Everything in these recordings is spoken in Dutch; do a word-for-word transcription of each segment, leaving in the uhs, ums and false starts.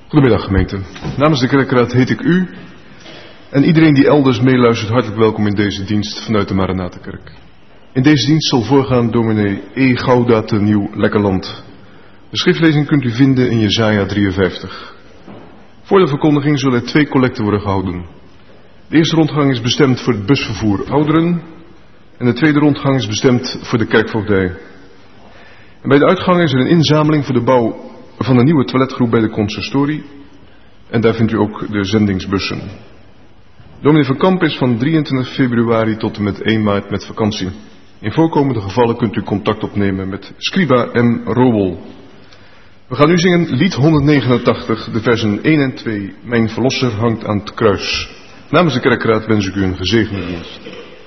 Goedemiddag gemeente. Namens de kerkraad heet ik u en iedereen die elders meeluistert hartelijk welkom in deze dienst vanuit de Maranatha-kerk. In deze dienst zal voorgaan dominee E. Gouda te Nieuw Lekkerland. De schriftlezing kunt u vinden in Jesaja drieënvijftig. Voor de verkondiging zullen er twee collecten worden gehouden. De eerste rondgang is bestemd voor het busvervoer ouderen en de tweede rondgang is bestemd voor de kerkvoogdij. En bij de uitgang is er een inzameling voor de bouw van een nieuwe toiletgroep bij de consistorie. En daar vindt u ook de zendingsbussen. Dominee van Kamp is van drieëntwintig februari tot en met één maart met vakantie. In voorkomende gevallen kunt u contact opnemen met Scriba M. Robel. We gaan nu zingen lied honderdnegenentachtig, de versen één en twee. Mijn verlosser hangt aan het kruis. Namens de kerkraad wens ik u een gezegende dienst.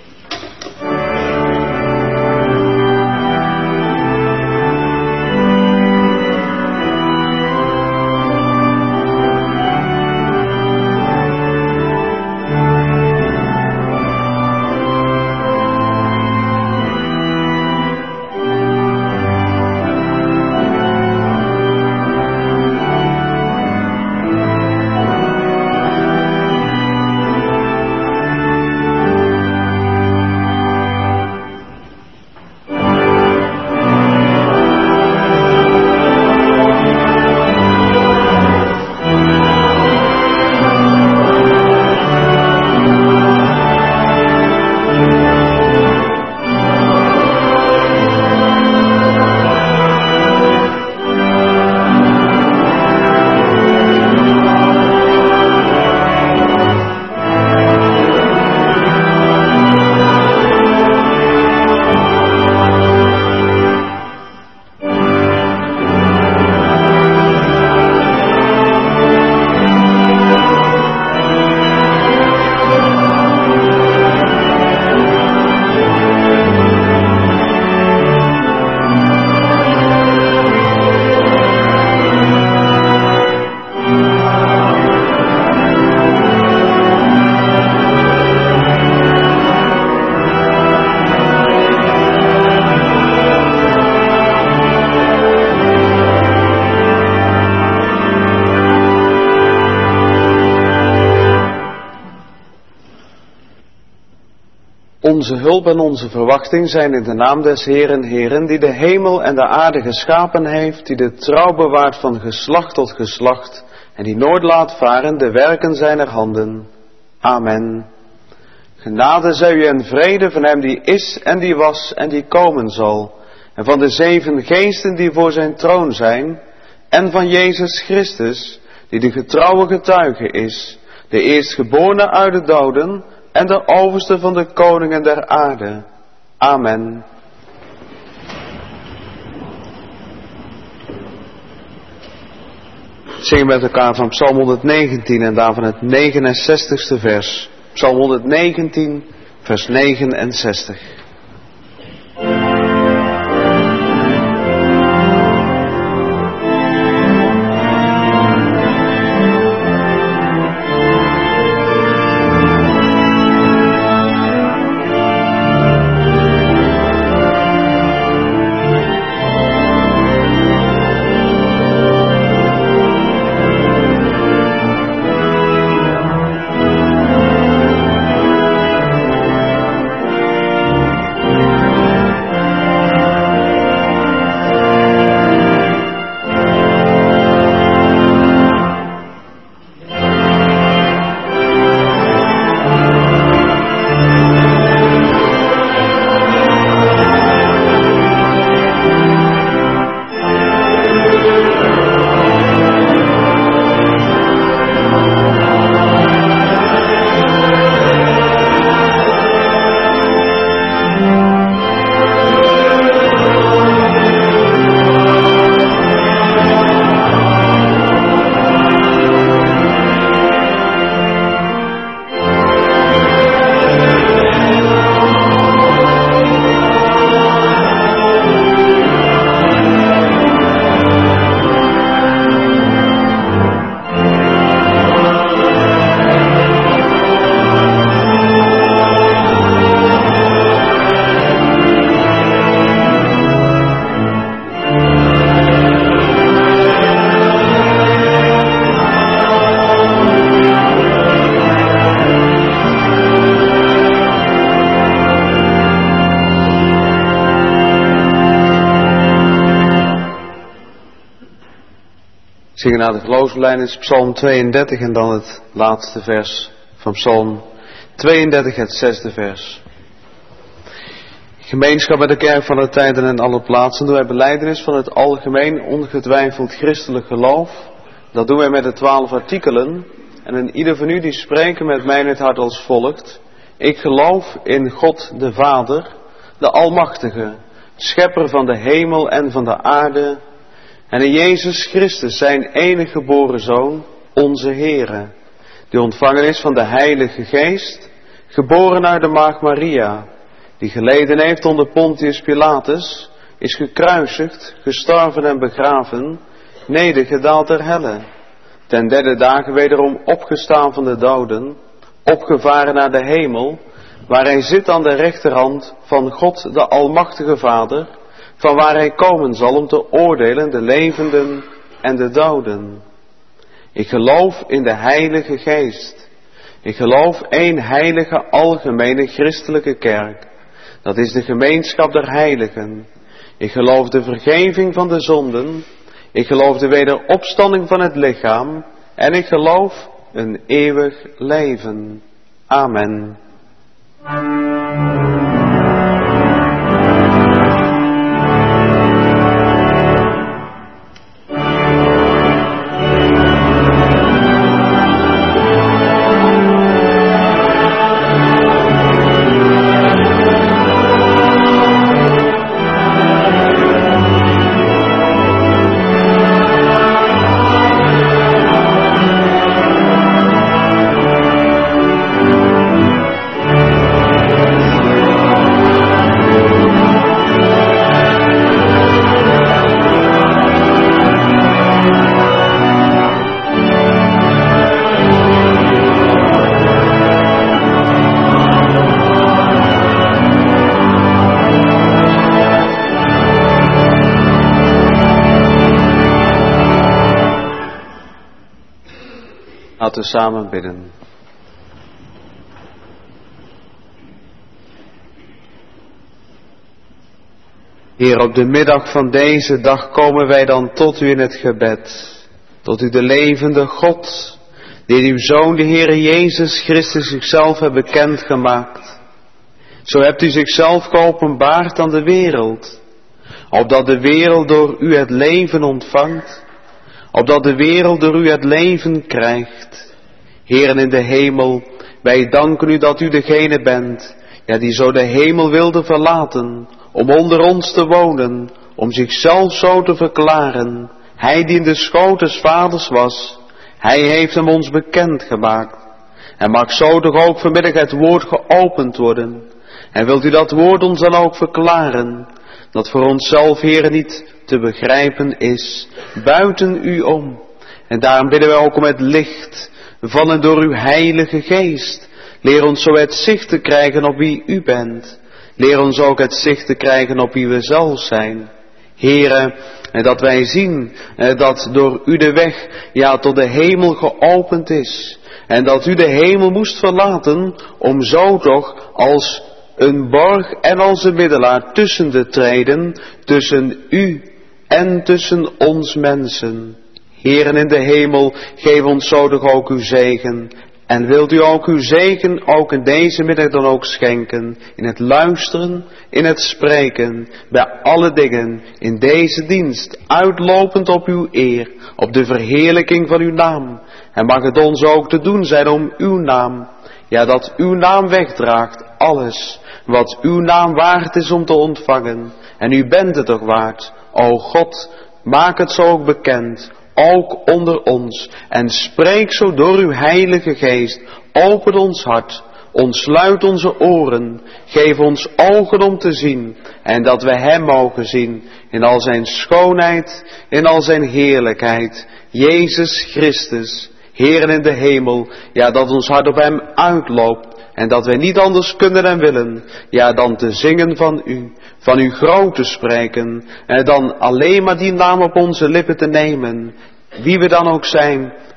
Onze hulp en onze verwachting zijn in de naam des Heeren, Heeren, die de hemel en de aarde geschapen heeft, die de trouw bewaart van geslacht tot geslacht, en die nooit laat varen de werken zijner handen. Amen. Genade zij u en vrede van hem die is en die was en die komen zal, en van de zeven geesten die voor zijn troon zijn, en van Jezus Christus, die de getrouwe getuige is, de eerstgeborene uit de doden, en de overste van de koningen der aarde. Amen. Zingen met elkaar van Psalm honderdnegentien en daarvan het negenenzestigste vers. Psalm honderdnegentien, vers negenenzestig. Zingen naar de geloofsbelijdenis, Psalm tweeëndertig en dan het laatste vers van Psalm tweeëndertig, het zesde vers. Gemeenschap met de kerk van de tijden en alle plaatsen doen wij belijdenis van het algemeen ongetwijfeld christelijk geloof. Dat doen wij met de twaalf artikelen. En in ieder van u die spreken met mij in het hart als volgt. Ik geloof in God de Vader, de Almachtige, schepper van de hemel en van de aarde. En in Jezus Christus, zijn enige geboren Zoon, onze Heere, die ontvangen is van de Heilige Geest, geboren uit de Maagd Maria, die geleden heeft onder Pontius Pilatus, is gekruisigd, gestorven en begraven, nedergedaald ter helle, ten derde dagen wederom opgestaan van de doden, opgevaren naar de hemel, waar hij zit aan de rechterhand van God de Almachtige Vader, van waar hij komen zal om te oordelen de levenden en de doden. Ik geloof in de Heilige Geest. Ik geloof één heilige algemene christelijke kerk. Dat is de gemeenschap der heiligen. Ik geloof de vergeving van de zonden. Ik geloof de wederopstanding van het lichaam. En ik geloof een eeuwig leven. Amen. Laten we samen bidden. Heer, op de middag van deze dag komen wij dan tot u in het gebed. Tot u de levende God, die in uw Zoon, de Heere Jezus Christus, zichzelf hebt bekendgemaakt. Zo hebt u zichzelf geopenbaard aan de wereld, opdat de wereld door u het leven ontvangt, opdat de wereld door u het leven krijgt. Heeren in de hemel, wij danken u dat u degene bent, ja, die zo de hemel wilde verlaten, om onder ons te wonen, om zichzelf zo te verklaren. Hij die in de schoot des vaders was, hij heeft hem ons bekendgemaakt. En mag zo toch ook vanmiddag het woord geopend worden. En wilt u dat woord ons dan ook verklaren, dat voor onszelf, Heere, niet te begrijpen is, buiten u om. En daarom bidden wij ook om het licht van en door uw Heilige Geest. Leer ons zo het zicht te krijgen op wie u bent. Leer ons ook het zicht te krijgen op wie we zelf zijn. Heere, en dat wij zien dat door u de weg, ja, tot de hemel geopend is. En dat u de hemel moest verlaten, om zo toch als een borg en als een middelaar tussen te treden, tussen u en tussen ons mensen. Heeren in de hemel, geef ons zo toch ook uw zegen. En wilt u ook uw zegen ook in deze middag dan ook schenken, in het luisteren, in het spreken, bij alle dingen, in deze dienst, uitlopend op uw eer, op de verheerlijking van uw naam. En mag het ons ook te doen zijn om uw naam, ja, dat uw naam wegdraagt alles wat uw naam waard is om te ontvangen. En u bent het toch waard, o God, maak het zo ook bekend, ook onder ons, en spreek zo door uw Heilige Geest. Open ons hart, ontsluit onze oren, geef ons ogen om te zien, en dat we hem mogen zien, in al zijn schoonheid, in al zijn heerlijkheid, Jezus Christus, Heer in de hemel, ja, dat ons hart op hem uitloopt, en dat wij niet anders kunnen en willen, ja, dan te zingen van u, van uw groot te spreken, en dan alleen maar die naam op onze lippen te nemen, wie we dan ook zijn,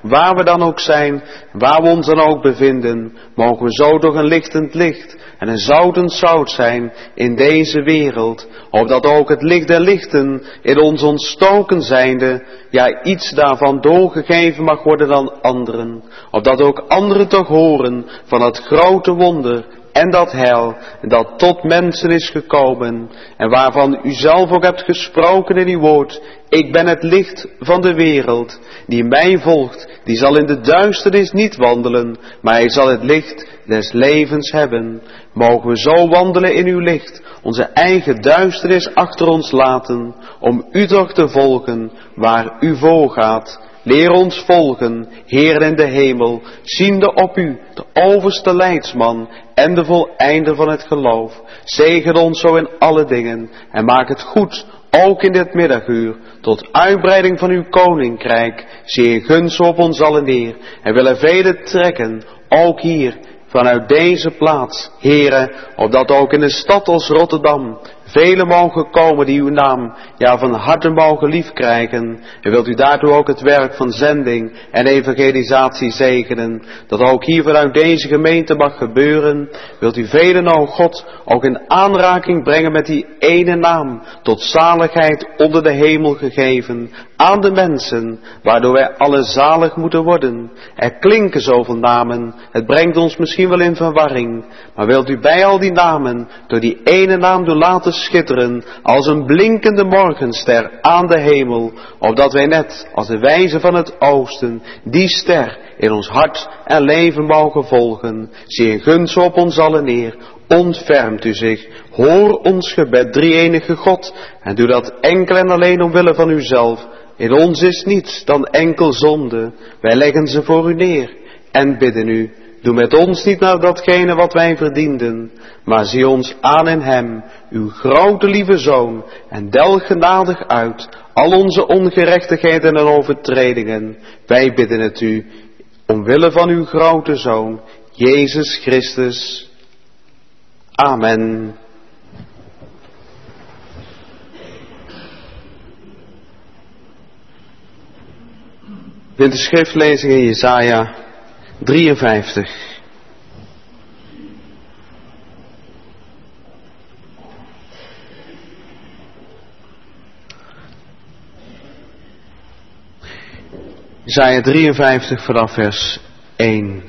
waar we dan ook zijn, waar we ons dan ook bevinden, mogen we zo door een lichtend licht en een zoutend zout zijn in deze wereld, opdat ook het licht der lichten in ons ontstoken zijnde, ja iets daarvan doorgegeven mag worden aan anderen, opdat ook anderen toch horen van het grote wonder en dat heil dat tot mensen is gekomen en waarvan u zelf ook hebt gesproken in uw woord. Ik ben het licht van de wereld. Die mij volgt, die zal in de duisternis niet wandelen, maar hij zal het licht des levens hebben. Mogen we zo wandelen in uw licht, onze eigen duisternis achter ons laten, om u toch te volgen waar u voorgaat. Leer ons volgen, Heer in de hemel, ziende op u, de overste leidsman en de voleinder van het geloof. Zegen ons zo in alle dingen en maak het goed, ook in dit middaguur, tot uitbreiding van uw koninkrijk. Zie een gunst op ons allen neer en willen velen trekken, ook hier, vanuit deze plaats, Heere, opdat ook in een stad als Rotterdam velen mogen komen die uw naam, ja, van harte mogen liefkrijgen. En wilt u daartoe ook het werk van zending en evangelisatie zegenen, dat ook hier vanuit deze gemeente mag gebeuren. Wilt u velen, o God, ook in aanraking brengen met die ene naam, tot zaligheid onder de hemel gegeven, aan de mensen, waardoor wij alle zalig moeten worden. Er klinken zoveel namen, het brengt ons misschien wel in verwarring, maar wilt u bij al die namen, door die ene naam doen laten schitteren, als een blinkende morgenster aan de hemel, opdat wij net als de wijzen van het oosten, die ster in ons hart en leven mogen volgen. Zie een gunst op ons allen neer, ontfermt u zich, hoor ons gebed, drie-enige God, en doe dat enkel en alleen omwille van uzelf. In ons is niets dan enkel zonde, wij leggen ze voor u neer en bidden u, doe met ons niet naar datgene wat wij verdienden, maar zie ons aan in hem, uw grote lieve Zoon, en del genadig uit al onze ongerechtigheden en overtredingen. Wij bidden het u, omwille van uw grote Zoon, Jezus Christus. Amen. Vindt de schriftlezing in Jesaja drieënvijftig. Jesaja drieënvijftig vanaf vers één.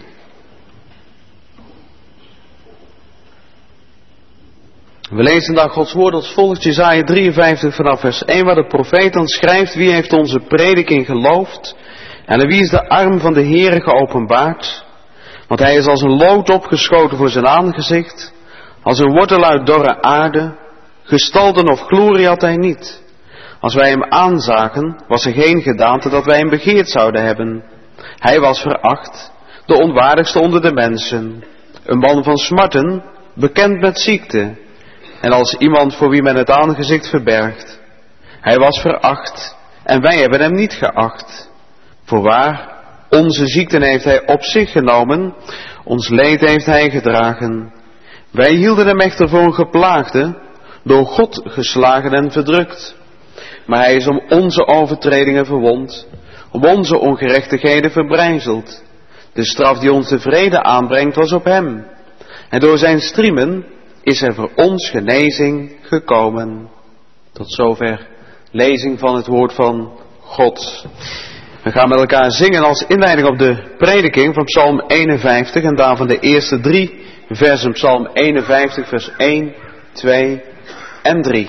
We lezen dan Gods woord als volgt, Jesaja drieënvijftig vanaf vers één, waar de profeet dan schrijft: wie heeft onze prediking geloofd en aan wie is de arm van de Heere geopenbaard? Want hij is als een lood opgeschoten voor zijn aangezicht, als een wortel uit dorre aarde, gestalten of glorie had hij niet. Als wij hem aanzagen, was er geen gedaante dat wij hem begeerd zouden hebben. Hij was veracht, de onwaardigste onder de mensen, een man van smarten, bekend met ziekte, en als iemand voor wie men het aangezicht verbergt. Hij was veracht, en wij hebben hem niet geacht. Voorwaar, onze ziekten heeft hij op zich genomen, ons leed heeft hij gedragen. Wij hielden hem echter voor een geplaagde, door God geslagen en verdrukt. Maar hij is om onze overtredingen verwond, om onze ongerechtigheden verbrijzeld. De straf die ons de vrede aanbrengt was op hem. En door zijn striemen is er voor ons genezing gekomen. Tot zover lezing van het woord van God. We gaan met elkaar zingen als inleiding op de prediking van Psalm eenenvijftig en daarvan de eerste drie versen. Psalm eenenvijftig vers één, twee en drie.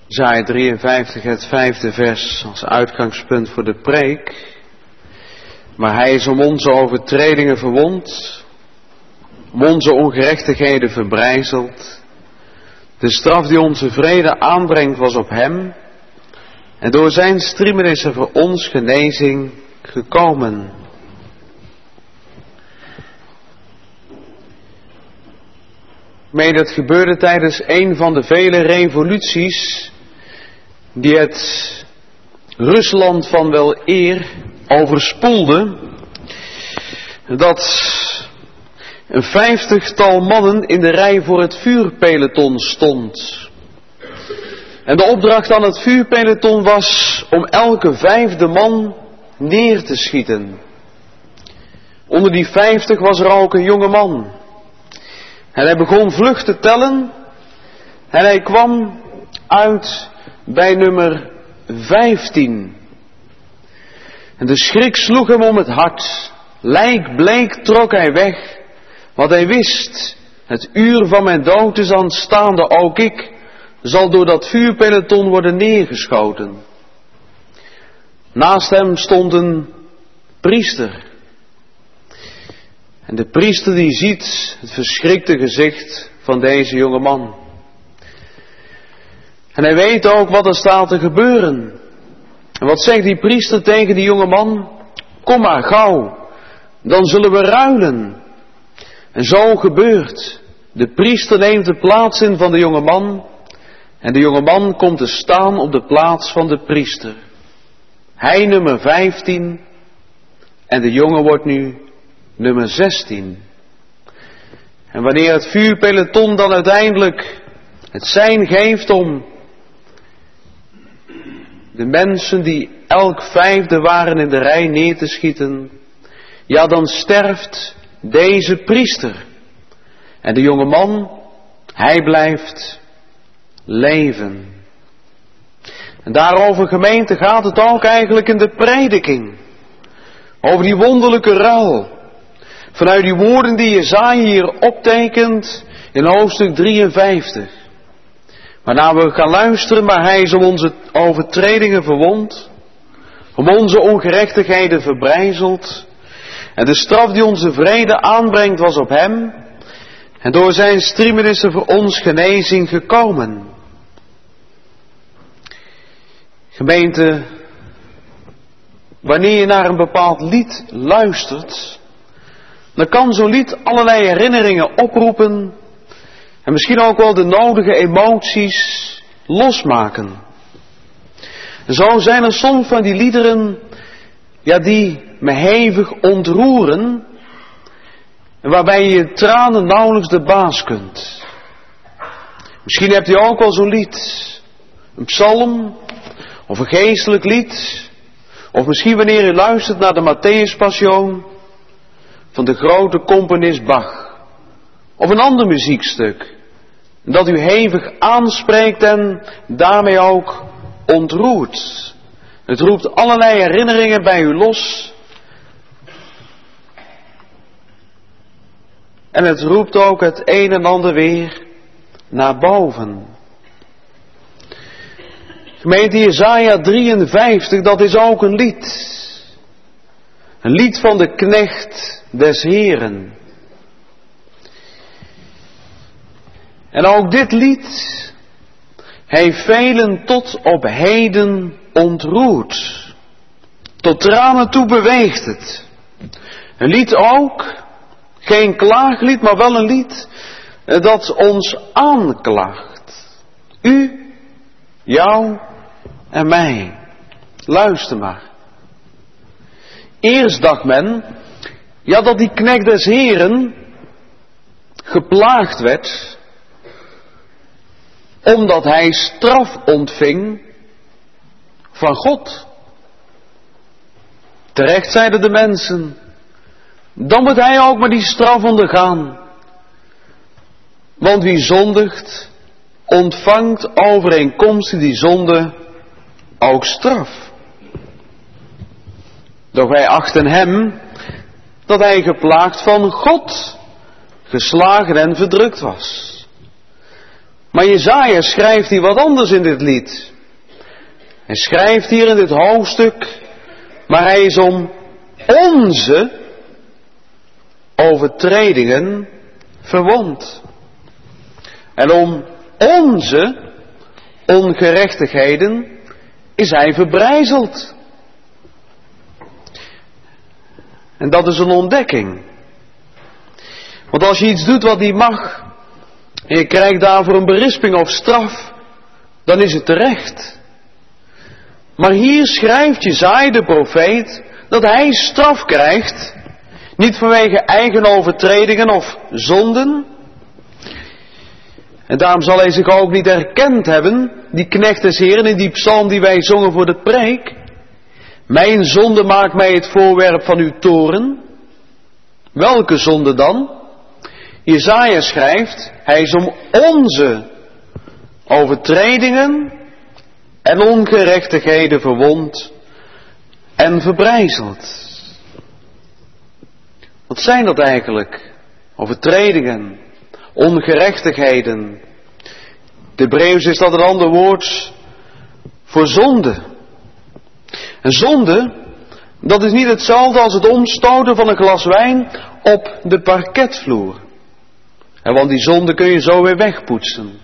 Jesaja drieënvijftig, het vijfde vers, als uitgangspunt voor de preek. Maar hij is om onze overtredingen verwond, om onze ongerechtigheden verbrijzeld. De straf die onze vrede aanbrengt was op hem, en door zijn striemen is er voor ons genezing gekomen. Mee dat gebeurde tijdens een van de vele revoluties die het Rusland van wel eer overspoelde, dat een vijftigtal mannen in de rij voor het vuurpeloton stond. En de opdracht aan het vuurpeloton was om elke vijfde man neer te schieten. Onder die vijftig was er ook een jonge man. En hij begon vlug te tellen en hij kwam uit bij nummer vijftien. En de schrik sloeg hem om het hart. Lijkbleek trok hij weg, want hij wist, het uur van mijn dood is aanstaande, ook ik zal door dat vuurpeloton worden neergeschoten. Naast hem stond een priester. En de priester die ziet het verschrikte gezicht van deze jonge man. En hij weet ook wat er staat te gebeuren. En wat zegt die priester tegen die jonge man? Kom maar gauw, dan zullen we ruilen. En zo gebeurt. De priester neemt de plaats in van de jonge man. En de jonge man komt te staan op de plaats van de priester. Hij nummer vijftien en de jongen wordt nu nummer zestien. En wanneer het vuurpeloton dan uiteindelijk het sein geeft om de mensen die elk vijfde waren in de rij neer te schieten, ja, dan sterft deze priester. En de jonge man, hij blijft leven. En daarover, gemeente, gaat het ook eigenlijk in de prediking. Over die wonderlijke ruil. Vanuit die woorden die Jesaja hier optekent in hoofdstuk drieënvijftig. Waarna we gaan luisteren, maar hij is om onze overtredingen verwond, om onze ongerechtigheden verbrijzeld. En de straf die onze vrede aanbrengt was op hem. En door zijn striemen is er voor ons genezing gekomen. Gemeente, wanneer je naar een bepaald lied luistert, dan kan zo'n lied allerlei herinneringen oproepen en misschien ook wel de nodige emoties losmaken. En zo zijn er soms van die liederen, ja, die me hevig ontroeren en waarbij je je tranen nauwelijks de baas kunt. Misschien hebt u ook wel zo'n lied, een psalm of een geestelijk lied, of misschien wanneer u luistert naar de Matthäus-passion van de grote componist Bach, of een ander muziekstuk, dat u hevig aanspreekt en daarmee ook ontroert. Het roept allerlei herinneringen bij u los. En het roept ook het een en ander weer naar boven. Gemeente, Jesaja drieënvijftig, dat is ook een lied. Een lied van de knecht des Heren. En ook dit lied heeft velen tot op heden ontroerd. Tot tranen toe beweegt het. Een lied ook, geen klaaglied, maar wel een lied dat ons aanklaagt. U, jou en mij. Luister maar. Eerst dacht men, ja, dat die knecht des Heren geplaagd werd, omdat hij straf ontving van God. Terecht zeiden de mensen, dan moet hij ook maar die straf ondergaan. Want wie zondigt, ontvangt overeenkomstig die zonde ook straf. Doch wij achten hem dat hij geplaagd van God, geslagen en verdrukt was. Maar Jesaja schrijft hier wat anders in dit lied. Hij schrijft hier in dit hoofdstuk, maar hij is om onze overtredingen verwond. En om onze ongerechtigheden is hij verbrijzeld. En dat is een ontdekking. Want als je iets doet wat niet mag, en je krijgt daarvoor een berisping of straf, dan is het terecht. Maar hier schrijft Jesaja de profeet dat hij straf krijgt, niet vanwege eigen overtredingen of zonden. En daarom zal hij zich ook niet erkend hebben, die knecht des Heeren, in die psalm die wij zongen voor de preek. Mijn zonde maakt mij het voorwerp van uw toorn. Welke zonde dan? Jesaja schrijft, hij is om onze overtredingen en ongerechtigheden verwond en verbrijzeld. Wat zijn dat eigenlijk? Overtredingen, ongerechtigheden. De Hebreeuws is dat een ander woord voor zonde. En zonde, dat is niet hetzelfde als het omstoten van een glas wijn op de parketvloer. En want die zonde kun je zo weer wegpoetsen.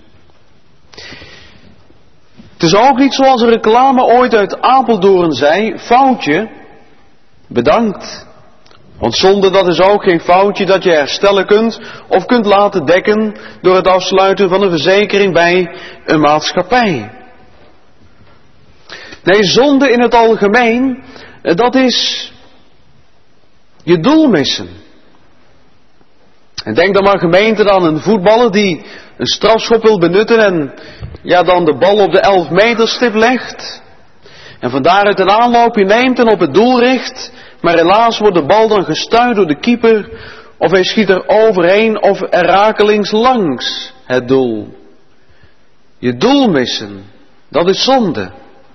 Het is ook niet zoals een reclame ooit uit Apeldoorn zei, foutje, bedankt. Want zonde, dat is ook geen foutje dat je herstellen kunt of kunt laten dekken door het afsluiten van een verzekering bij een maatschappij. Nee, zonde in het algemeen, dat is je doel missen. En denk dan maar gemeente aan een voetballer die een strafschop wil benutten en ja, dan de bal op de elf meter stip legt. En van daaruit een aanloopje neemt en op het doel richt. Maar helaas wordt de bal dan gestuit door de keeper. Of hij schiet er overheen of er rakelings langs het doel. Je doel missen, dat is zonde.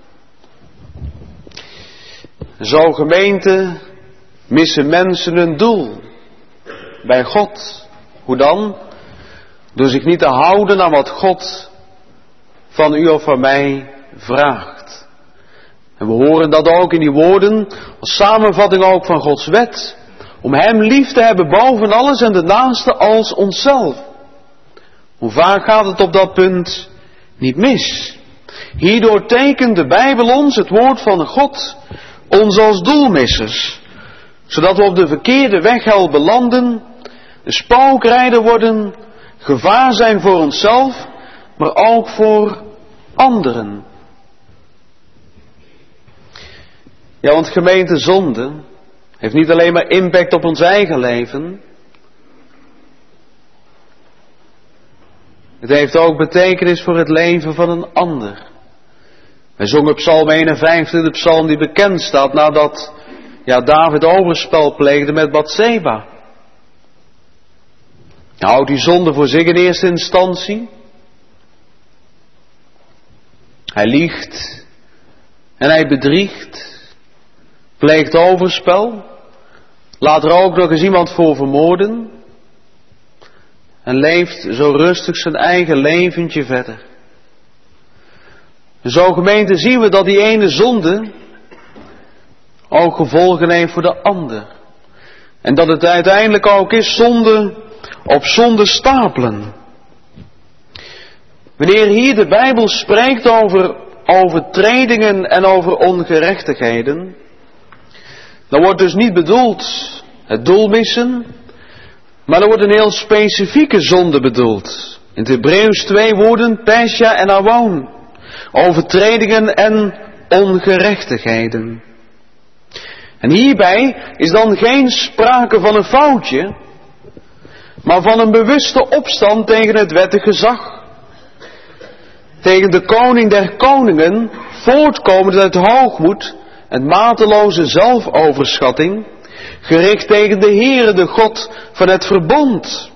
Zo gemeente missen mensen hun doel. Bij God. Hoe dan? Door zich niet te houden aan wat God van u of van mij vraagt. En we horen dat ook in die woorden, als samenvatting ook van Gods wet. Om Hem lief te hebben boven alles en de naaste als onszelf. Hoe vaak gaat het op dat punt niet mis? Hierdoor tekent de Bijbel ons, het woord van God, ons als doelmissers. Zodat we op de verkeerde weg belanden, een spookrijder worden, gevaar zijn voor onszelf, maar ook voor anderen. Ja, want gemeente, zonde heeft niet alleen maar impact op ons eigen leven. Het heeft ook betekenis voor het leven van een ander. Wij zongen Psalm eenenvijftig, de psalm die bekend staat nadat ja, David overspel pleegde met Batseba. Houdt die zonde voor zich in eerste instantie. Hij liegt en hij bedriegt, pleegt overspel, laat er ook nog eens iemand voor vermoorden en leeft zo rustig zijn eigen leventje verder. Zo gemeente zien we dat die ene zonde ook gevolgen heeft voor de ander. En dat het uiteindelijk ook is zonde op zonde stapelen. Wanneer hier de Bijbel spreekt over overtredingen en over ongerechtigheden, dan wordt dus niet bedoeld het doel missen, maar er wordt een heel specifieke zonde bedoeld. In het Hebreeuws twee woorden, pesha en awon. Overtredingen en ongerechtigheden. En hierbij is dan geen sprake van een foutje, maar van een bewuste opstand tegen het wettig gezag. Tegen de koning der koningen, voortkomend uit hoogmoed en mateloze zelfoverschatting, gericht tegen de Heere, de God van het verbond.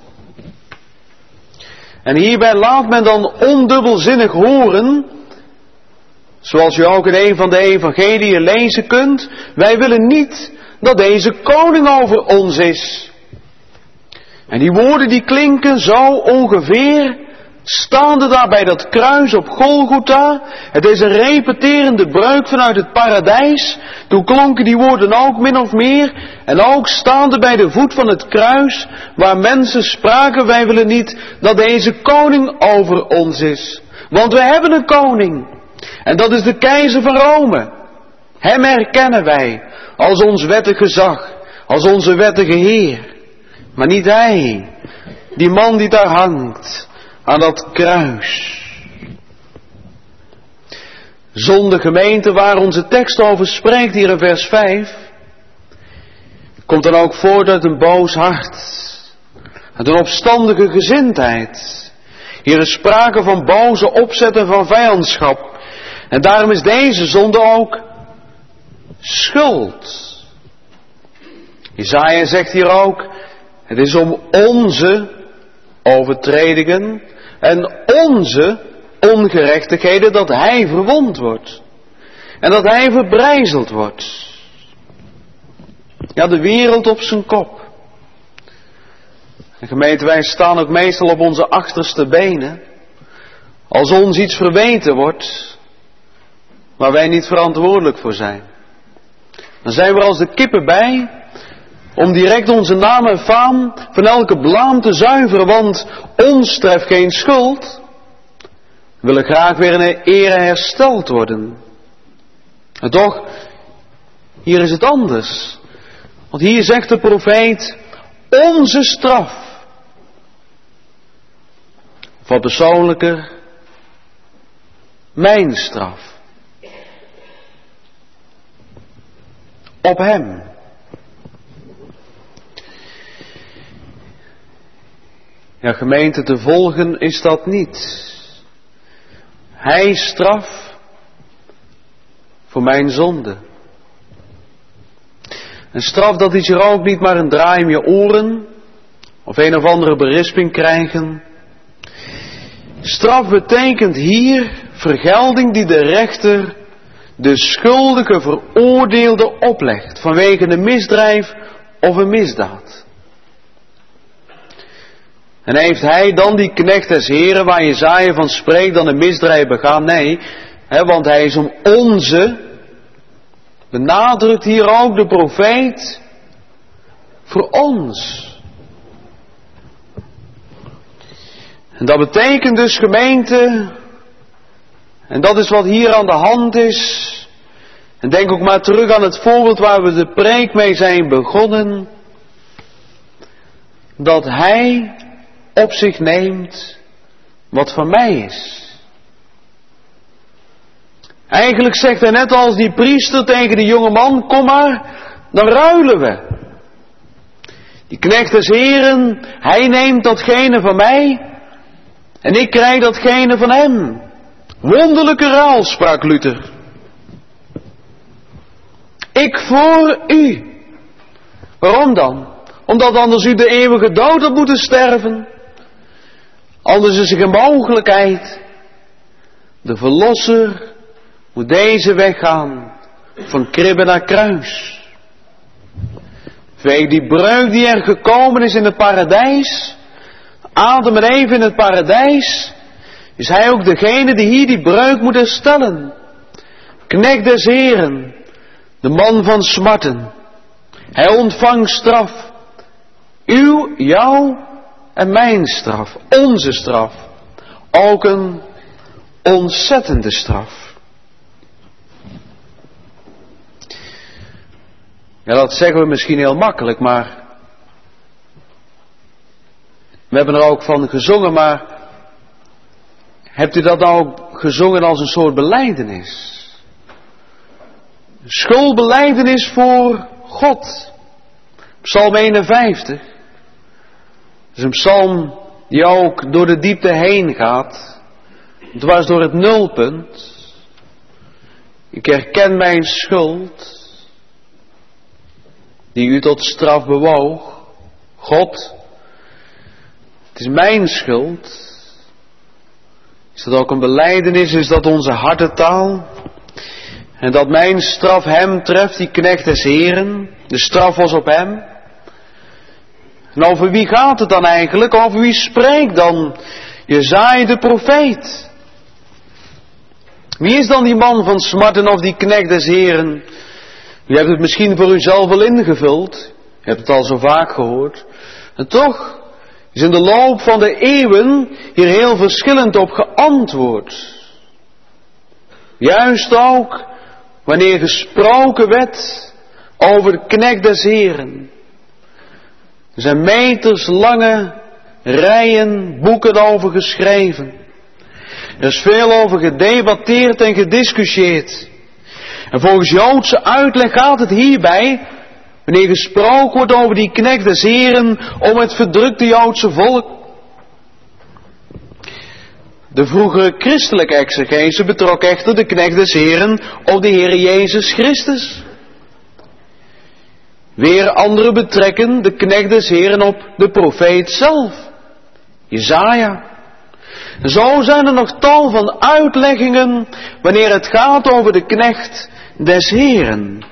En hierbij laat men dan ondubbelzinnig horen, zoals u ook in een van de evangeliën lezen kunt, wij willen niet dat deze koning over ons is. En die woorden die klinken zo ongeveer Staande daar bij dat kruis op Golgotha, het is een repeterende breuk vanuit het paradijs. Toen klonken die woorden ook min of meer. En ook staande bij de voet van het kruis, waar mensen spraken, wij willen niet dat deze koning over ons is. Want we hebben een koning. En dat is de keizer van Rome. Hem herkennen wij als ons wettig gezag, als onze wettige Heer. Maar niet hij, die man die daar hangt aan dat kruis. Zonde gemeente waar onze tekst over spreekt hier in vers vijf, komt dan ook voort uit een boos hart, uit een opstandige gezindheid. Hier is sprake van boze opzetten van vijandschap. En daarom is deze zonde ook schuld. Jesaja zegt hier ook, het is om onze overtredingen en onze ongerechtigheden dat hij verwond wordt. En dat hij verbrijzeld wordt. Ja, de wereld op zijn kop. En gemeente, wij staan ook meestal op onze achterste benen. Als ons iets verweten wordt, waar wij niet verantwoordelijk voor zijn. Dan zijn we als de kippen bij, om direct onze naam en faam van elke blaam te zuiveren, want ons treft geen schuld. We willen graag weer in ere hersteld worden. En toch, hier is het anders. Want hier zegt de profeet, onze straf. Of wat persoonlijker, mijn straf. Op hem. Ja, gemeente, te volgen is dat niet. Hij straf voor mijn zonde. Een straf, dat is hier ook niet maar een draai om je oren of een of andere berisping krijgen. Straf betekent hier vergelding die de rechter de schuldige veroordeelde oplegt vanwege een misdrijf of een misdaad. En heeft hij dan, die knecht des Heren, waar Jesaja van spreekt, dan een misdrijf begaan? Nee, hè, want hij is om onze, benadrukt hier ook de profeet, voor ons. En dat betekent dus, gemeente, en dat is wat hier aan de hand is. En denk ook maar terug aan het voorbeeld waar we de preek mee zijn begonnen. Dat hij op zich neemt wat van mij is. Eigenlijk zegt hij net als die priester tegen de jonge man, kom maar, dan ruilen we. Die knecht des Heren, hij neemt datgene van mij en ik krijg datgene van hem. Wonderlijke ruil, sprak Luther. Ik voor u. Waarom dan? Omdat anders u de eeuwige dood had moeten sterven. Anders is er geen mogelijkheid. De verlosser moet deze weg gaan. Van kribbe naar kruis. Vanwege die breuk die er gekomen is in het paradijs. Adam en Eva in het paradijs. Is hij ook degene die hier die breuk moet herstellen. Knecht des Heren. De man van smarten. Hij ontvangt straf. Uw, jouw en mijn straf. Onze straf. Ook een ontzettende straf. Ja, dat zeggen we misschien heel makkelijk, maar we hebben er ook van gezongen, maar hebt u dat nou ook gezongen als een soort belijdenis? Schuldbelijdenis voor God. Psalm eenenvijftig. Dat is een psalm die ook door de diepte heen gaat. Dwars door het nulpunt. Ik herken mijn schuld. Die u tot straf bewoog. God. Het is mijn schuld. Is dat ook een belijdenis? Is dat onze hartentaal? En dat mijn straf hem treft, die knecht des Heren. De straf was op hem. En over wie gaat het dan eigenlijk? Over wie spreekt dan Jesaja de profeet. Wie is dan die man van smarten of die knecht des Heren? U hebt het misschien voor uzelf wel ingevuld. U hebt het al zo vaak gehoord. En toch is in de loop van de eeuwen hier heel verschillend op geantwoord. Juist ook wanneer gesproken werd over de knecht des Heren. Er zijn meterslange rijen boeken over geschreven. Er is veel over gedebatteerd en gediscussieerd. En volgens Joodse uitleg gaat het hierbij, wanneer gesproken wordt over die knecht des Heren, om het verdrukte Joodse volk. De vroegere christelijke exegese betrok echter de knecht des Heren op de Heere Jezus Christus. Weer anderen betrekken de knecht des Heren op de profeet zelf, Jesaja. Zo zijn er nog tal van uitleggingen wanneer het gaat over de knecht des Heren.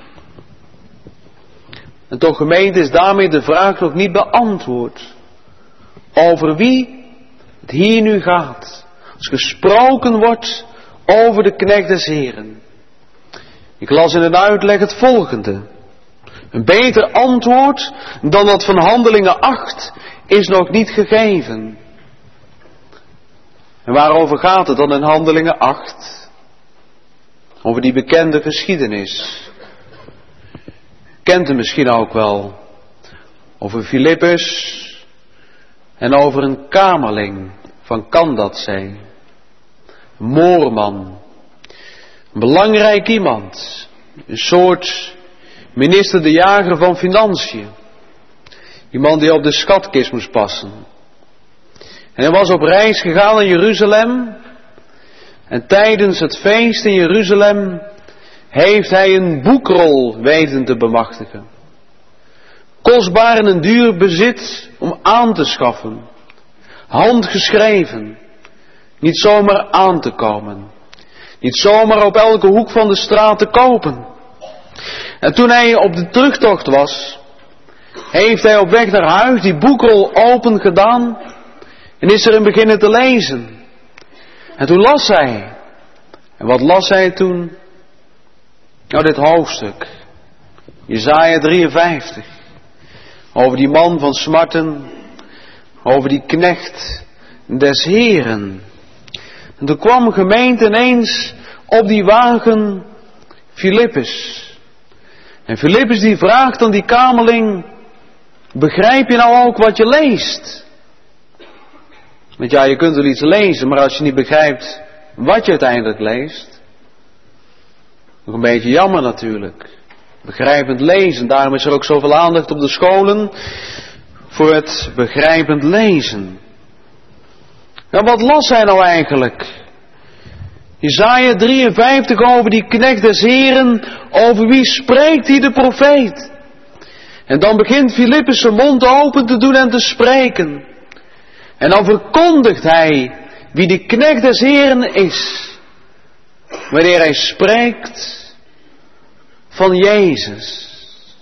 En toch, gemeente, is daarmee de vraag nog niet beantwoord. Over wie het hier nu gaat. Als gesproken wordt over de knecht des Heren. Ik las in een uitleg het volgende. Een beter antwoord dan dat van Handelingen acht is nog niet gegeven. En waarover gaat het dan in Handelingen acht? Over die bekende geschiedenis. Kent u misschien ook wel. Over Filippus en over een kamerling van Candace. Een moorman. Een belangrijk iemand. Een soort minister de Jager van Financiën. Iemand die op de schatkist moest passen. En hij was op reis gegaan naar Jeruzalem. En tijdens het feest in Jeruzalem heeft hij een boekrol weten te bemachtigen. Kostbaar en een duur bezit om aan te schaffen. Handgeschreven. Niet zomaar aan te komen. Niet zomaar op elke hoek van de straat te kopen. En toen hij op de terugtocht was, heeft hij op weg naar huis die boekrol open gedaan en is erin beginnen te lezen. En toen las hij. En wat las hij toen? Nou, dit hoofdstuk. Jesaja drieënvijftig. Over die man van smarten. Over die knecht des Heren. En toen kwam gemeente ineens op die wagen Filippus. En Filippus die vraagt aan die kamerling: begrijp je nou ook wat je leest? Want ja, je kunt wel iets lezen, maar als je niet begrijpt wat je uiteindelijk leest, nog een beetje jammer natuurlijk. Begrijpend lezen, daarom is er ook zoveel aandacht op de scholen voor het begrijpend lezen. Ja, wat las hij nou eigenlijk? Jesaja drieënvijftig over die knecht des Heren, over wie spreekt hij de profeet? En dan begint Filippus zijn mond open te doen en te spreken. En dan verkondigt hij wie de knecht des Heren is. Wanneer hij spreekt van Jezus.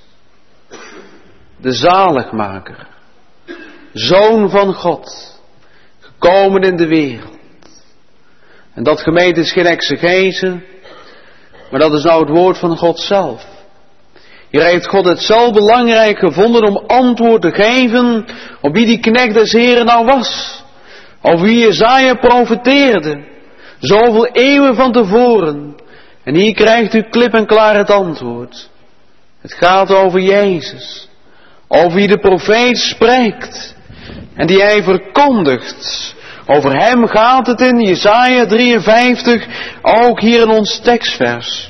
De zaligmaker. Zoon van God. Gekomen in de wereld. En dat, gemeente, is geen exegese. Maar dat is nou het woord van God zelf. Hier heeft God het zelf belangrijk gevonden om antwoord te geven op wie die knecht des Heren nou was. Over wie Jesaja profeteerde. Zoveel eeuwen van tevoren. En hier krijgt u klip en klaar het antwoord. Het gaat over Jezus. Over wie de profeet spreekt. En die hij verkondigt. Over hem gaat het in Jesaja drieënvijftig. Ook hier in ons tekstvers.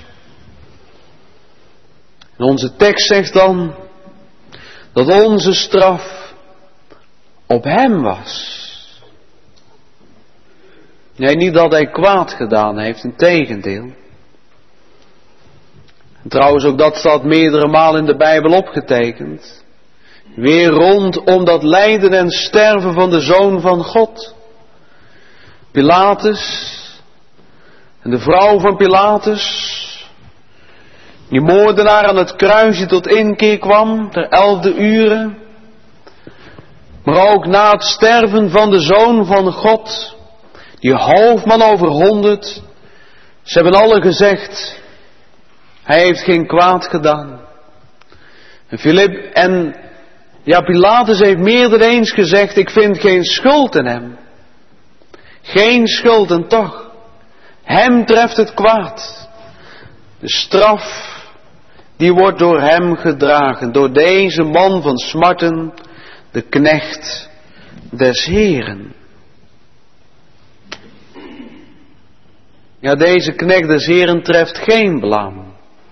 En onze tekst zegt dan dat onze straf op hem was. Nee, niet dat hij kwaad gedaan heeft, integendeel. En trouwens, ook dat staat meerdere malen in de Bijbel opgetekend. Weer rondom dat lijden en sterven van de Zoon van God. Pilatus en de vrouw van Pilatus. Die moordenaar aan het kruis die tot inkeer kwam, ter elfde uren. Maar ook na het sterven van de Zoon van God Die hoofdman over honderd. Ze hebben allen gezegd, hij heeft geen kwaad gedaan. En Filip en ja, Pilatus heeft meer dan eens gezegd, ik vind geen schuld in hem. Geen schuld en toch, hem treft het kwaad. De straf, die wordt door hem gedragen, door deze man van smarten, de knecht des Heeren. Ja, deze knecht des Heeren treft geen blaam.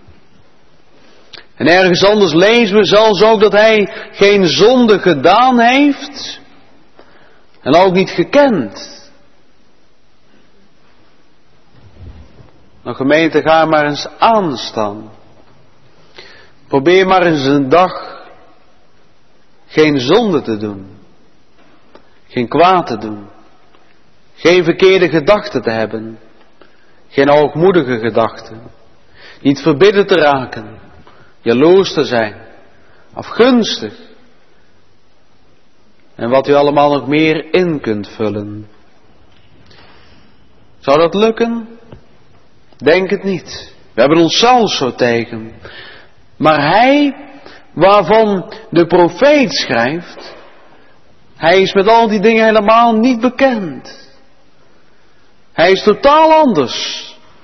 En ergens anders lezen we zelfs ook dat hij geen zonde gedaan heeft en ook niet gekend. Nou gemeente, ga maar eens aanstaan. Probeer maar eens een dag geen zonde te doen. Geen kwaad te doen. Geen verkeerde gedachten te hebben. Geen hoogmoedige gedachten. Niet verbidden te raken. Jaloers te zijn. Afgunstig. En wat u allemaal nog meer in kunt vullen. Zou dat lukken? Denk het niet. We hebben ons zelf zo tegen. Maar hij, waarvan de profeet schrijft, hij is met al die dingen helemaal niet bekend. Hij is totaal anders.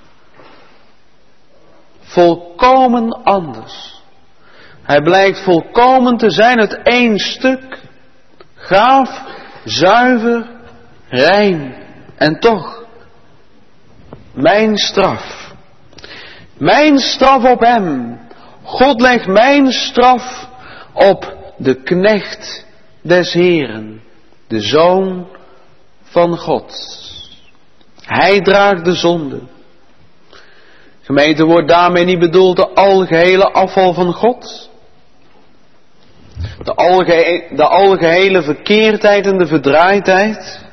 Volkomen anders. Hij blijkt volkomen te zijn uit één stuk. Gaaf, zuiver, rein. En toch, mijn straf. Mijn straf op hem. God legt mijn straf op de knecht des Heeren. De Zoon van God. Hij draagt de zonde. Gemeente, wordt daarmee niet bedoeld de algehele afval van God? De, alge, de algehele verkeerdheid en de verdraaidheid?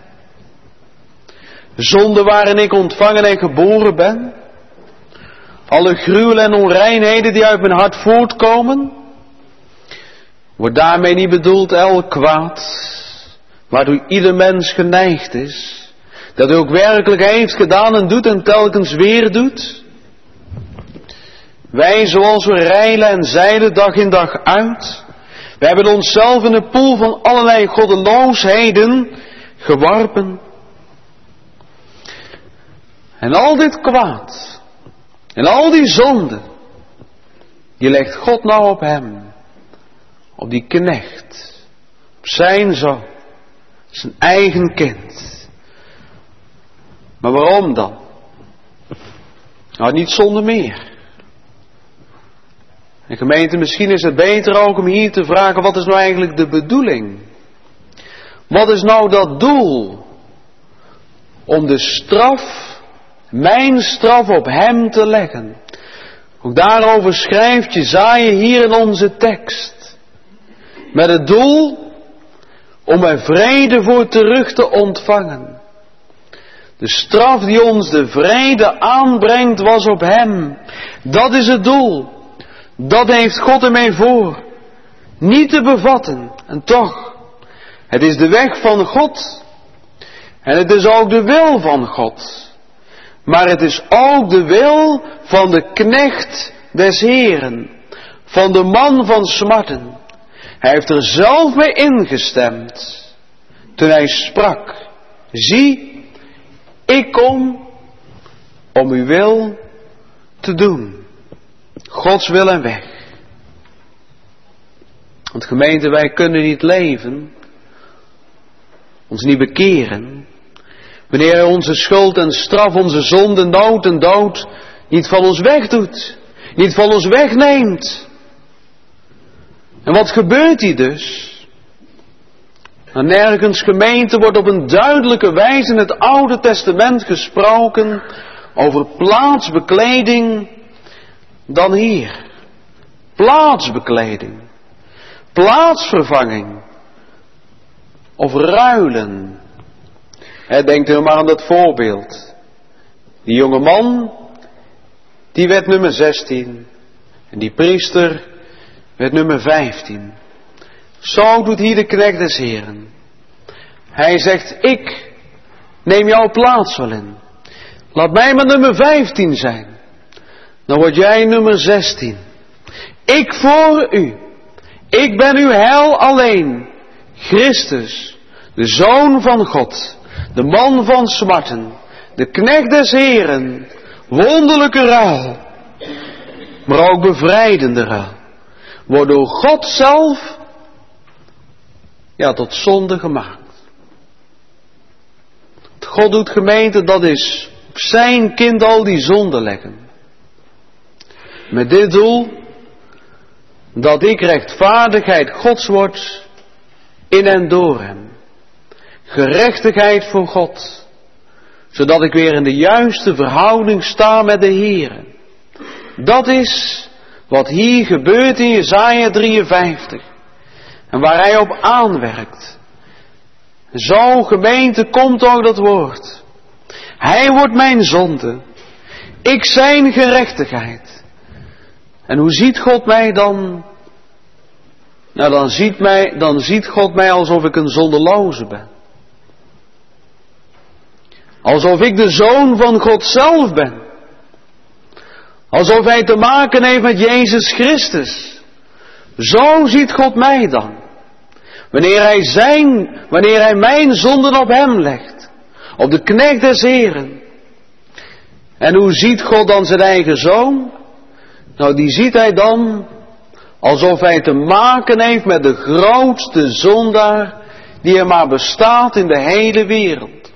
Zonde waarin ik ontvangen en geboren ben? Alle gruwelen en onreinheden die uit mijn hart voortkomen? Wordt daarmee niet bedoeld elk kwaad, waardoor ieder mens geneigd is, dat hij ook werkelijk heeft gedaan en doet en telkens weer doet? Wij zoals we reilen en zeilen dag in dag uit, we hebben onszelf in een poel van allerlei goddeloosheden geworpen. En al dit kwaad, en al die zonde, die legt God nou op hem, op die knecht, op zijn zoon, zijn eigen kind. Maar waarom dan? Nou, niet zonder meer. En gemeente, misschien is het beter ook om hier te vragen, wat is nou eigenlijk de bedoeling? Wat is nou dat doel? Om de straf, mijn straf op hem te leggen. Ook daarover schrijft Jesaja hier in onze tekst. Met het doel om er vrede voor terug te ontvangen. De straf die ons de vrede aanbrengt was op hem. Dat is het doel. Dat heeft God ermee voor. Niet te bevatten. En toch, het is de weg van God. En het is ook de wil van God. Maar het is ook de wil van de knecht des Heeren. Van de man van smarten. Hij heeft er zelf mee ingestemd. Toen hij sprak. Zie, ik kom om uw wil te doen. Gods wil en weg. Want gemeente, wij kunnen niet leven, ons niet bekeren, wanneer hij onze schuld en straf, onze zonde, nood en dood niet van ons wegdoet, niet van ons wegneemt. En wat gebeurt hier dus? Nou, nergens, gemeente, wordt op een duidelijke wijze in het Oude Testament gesproken over plaatsbekleding dan hier. Plaatsbekleding. Plaatsvervanging. Of ruilen. He, denkt u maar aan dat voorbeeld. Die jonge man, die werd nummer zestien. En die priester werd nummer vijftien. Zo doet hier de knecht des Heren. Hij zegt, ik neem jouw plaats wel in. Laat mij maar nummer vijftien zijn. Dan word jij nummer zestien. Ik voor u. Ik ben uw heil alleen. Christus, de Zoon van God, de man van smarten, de knecht des Heren, wonderlijke ruil, maar ook bevrijdende ruil, wordt door God zelf, ja, tot zonde gemaakt. Wat God doet, gemeente, dat is op zijn kind al die zonde leggen. Met dit doel, dat ik rechtvaardigheid Gods word in en door hem. Gerechtigheid voor God. Zodat ik weer in de juiste verhouding sta met de Heere. Dat is wat hier gebeurt in Jesaja drieënvijftig. En waar hij op aanwerkt. Zo, gemeente, komt ook dat woord. Hij wordt mijn zonde. Ik zijn gerechtigheid. En hoe ziet God mij dan? Nou, dan ziet, mij, dan ziet God mij alsof ik een zondeloze ben. Alsof ik de Zoon van God zelf ben. Alsof hij te maken heeft met Jezus Christus. Zo ziet God mij dan. Wanneer hij zijn, wanneer hij mijn zonden op hem legt. Op de knecht des Heren. En hoe ziet God dan zijn eigen Zoon? Nou, die ziet hij dan alsof hij te maken heeft met de grootste zondaar die er maar bestaat in de hele wereld.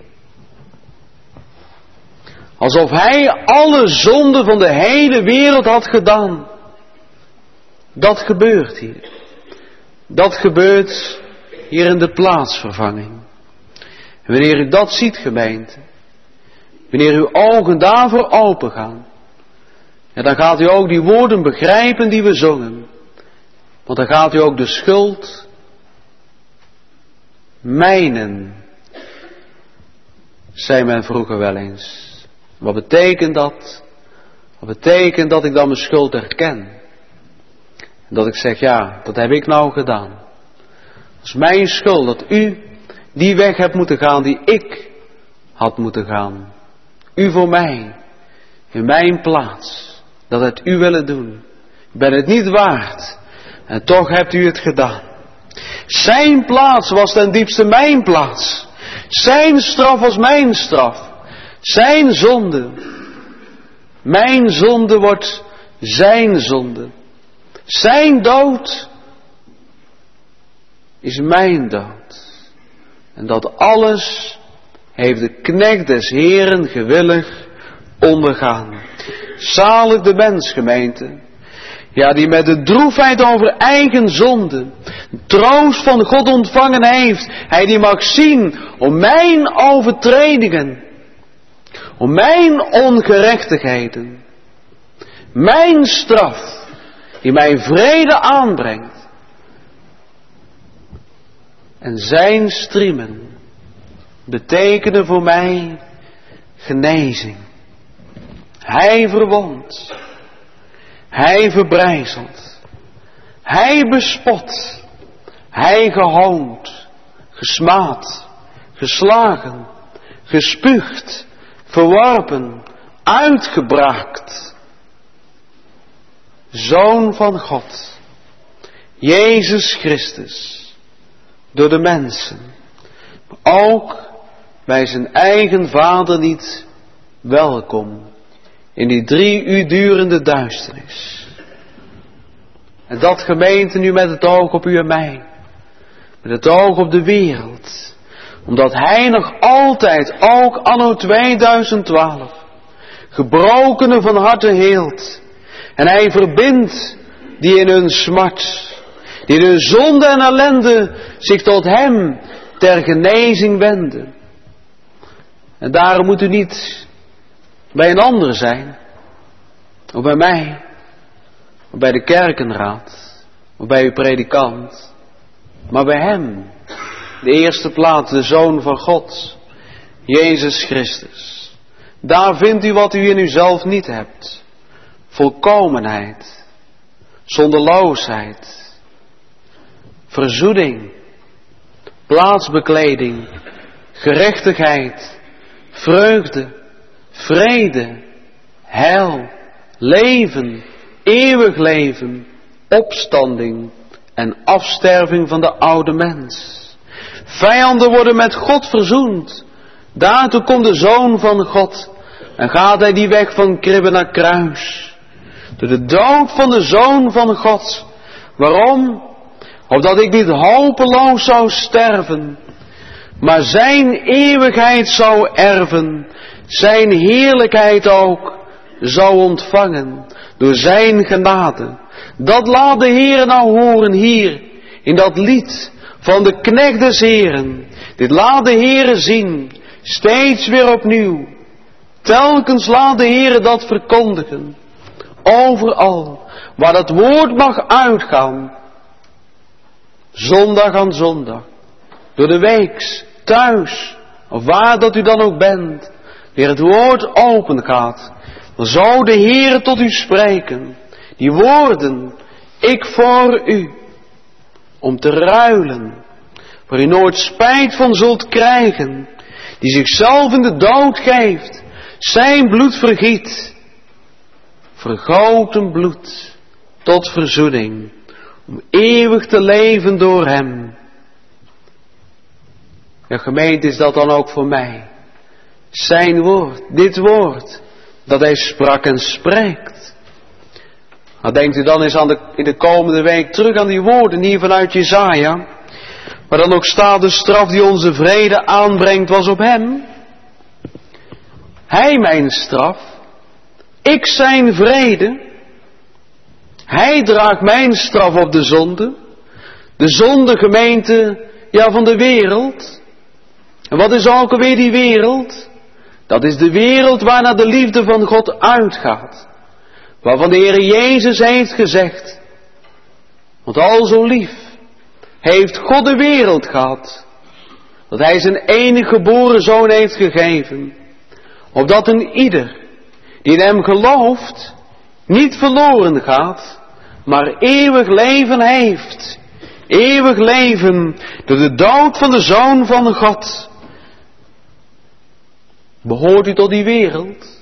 Alsof hij alle zonden van de hele wereld had gedaan. Dat gebeurt hier. Dat gebeurt hier in de plaatsvervanging. En wanneer u dat ziet, gemeente, wanneer uw ogen daarvoor open gaan, ja, dan gaat u ook die woorden begrijpen die we zongen. Want dan gaat u ook de schuld mijnen, zei men vroeger wel eens. Wat betekent dat? Wat betekent dat ik dan mijn schuld herken? En dat ik zeg, ja, dat heb ik nou gedaan. Dat is mijn schuld, dat u die weg hebt moeten gaan die ik had moeten gaan. U voor mij, in mijn plaats. Dat het u willen doen. Ik ben het niet waard. En toch hebt u het gedaan. Zijn plaats was ten diepste mijn plaats. Zijn straf was mijn straf. Zijn zonde. Mijn zonde wordt zijn zonde. Zijn dood is mijn dood. En dat alles heeft de knecht des Heren gewillig ondergaan. Zalig de mens, gemeente. Ja, die met de droefheid over eigen zonde troost van God ontvangen heeft. Hij die mag zien om mijn overtredingen. Om mijn ongerechtigheden. Mijn straf. Die mij vrede aanbrengt. En zijn striemen betekenen voor mij genezing. Hij verwondt. Hij verbrijzelt. Hij bespot. Hij gehoond. Gesmaad. Geslagen. Gespuugd. Verworpen. Uitgebraakt. Zoon van God. Jezus Christus. Door de mensen. Maar ook bij zijn eigen vader niet welkom. In die drie uur durende duisternis. En dat, gemeente, nu met het oog op u en mij. Met het oog op de wereld. Omdat hij nog altijd, ook anno tweeduizend twaalf, gebrokenen van harte heelt. En hij verbindt die in hun smart, die in hun zonde en ellende zich tot hem ter genezing wenden. En daarom moet u niet bij een ander zijn, of bij mij, of bij de kerkenraad, of bij uw predikant, maar bij hem, de eerste plaats, de Zoon van God, Jezus Christus. Daar vindt u wat u in uzelf niet hebt. Volkomenheid, zonderloosheid, verzoening, plaatsbekleding, gerechtigheid, vreugde, vrede, heil, leven, eeuwig leven, opstanding en afsterving van de oude mens. Vijanden worden met God verzoend. Daartoe komt de Zoon van God en gaat hij die weg van kribbe naar kruis. Door de dood van de Zoon van God. Waarom? Opdat ik niet hopeloos zou sterven, maar zijn eeuwigheid zou erven, zijn heerlijkheid ook zou ontvangen door zijn genade. Dat laat de Heer nou horen hier in dat lied van de knecht des Heeren. Dit laat de Heer zien, steeds weer opnieuw. Telkens laat de Heer dat verkondigen. Overal waar dat woord mag uitgaan. Zondag aan zondag. Door de weeks, thuis, of waar dat u dan ook bent. Weer het woord open gaat. Dan zou de Heer tot u spreken. Die woorden, ik voor u. Om te ruilen. Waar u nooit spijt van zult krijgen. Die zichzelf in de dood geeft. Zijn bloed vergiet. Vergoten bloed. Tot verzoening. Om eeuwig te leven door hem. Ja, gemeente, is dat dan ook voor mij. Zijn woord, dit woord. Dat hij sprak en spreekt. Nou, denkt u dan eens aan de, in de komende week terug aan die woorden hier vanuit Jesaja. Waar dan ook staat, de straf die onze vrede aanbrengt was op hem. Hij mijn straf. Ik zijn vrede. Hij draagt mijn straf op de zonde. De zonde, gemeente, ja, van de wereld. En wat is ook alweer die wereld? Dat is de wereld waarnaar de liefde van God uitgaat. Waarvan de Heer Jezus heeft gezegd. Want al zo lief heeft God de wereld gehad. Dat hij zijn enige geboren zoon heeft gegeven. Opdat een ieder die in hem gelooft niet verloren gaat. Maar eeuwig leven heeft. Eeuwig leven door de dood van de Zoon van God. Behoort u tot die wereld?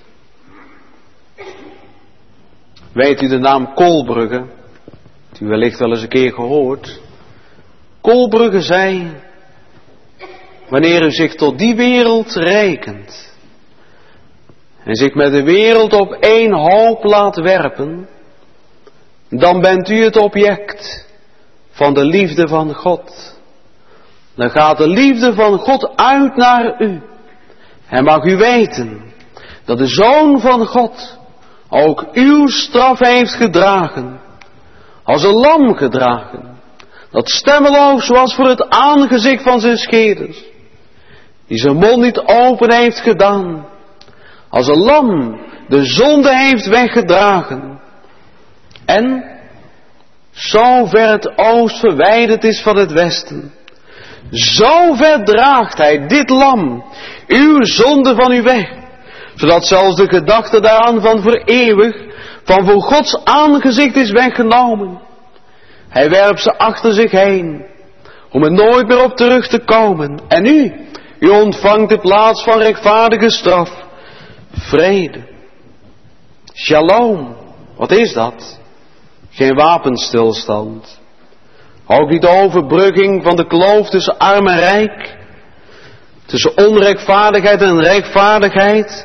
Weet u de naam Kolbrugge? Heeft u wellicht wel eens een keer gehoord. Kolbrugge zei, wanneer u zich tot die wereld rekent en zich met de wereld op één hoop laat werpen, dan bent u het object van de liefde van God. Dan gaat de liefde van God uit naar u. En mag u weten dat de Zoon van God ook uw straf heeft gedragen. Als een lam gedragen. Dat stemmeloos was voor het aangezicht van zijn scheerders. Die zijn mond niet open heeft gedaan. Als een lam de zonde heeft weggedragen. En zo ver het oost verwijderd is van het westen. Zo ver draagt hij, dit lam, uw zonde van u weg. Zodat zelfs de gedachte daaraan van voor eeuwig, van voor Gods aangezicht is weggenomen. Hij werpt ze achter zich heen, om er nooit meer op terug te komen. En u, u ontvangt de plaats van rechtvaardige straf. Vrede. Shalom. Wat is dat? Geen wapenstilstand. Ook niet de overbrugging van de kloof tussen arm en rijk. Tussen onrechtvaardigheid en rechtvaardigheid.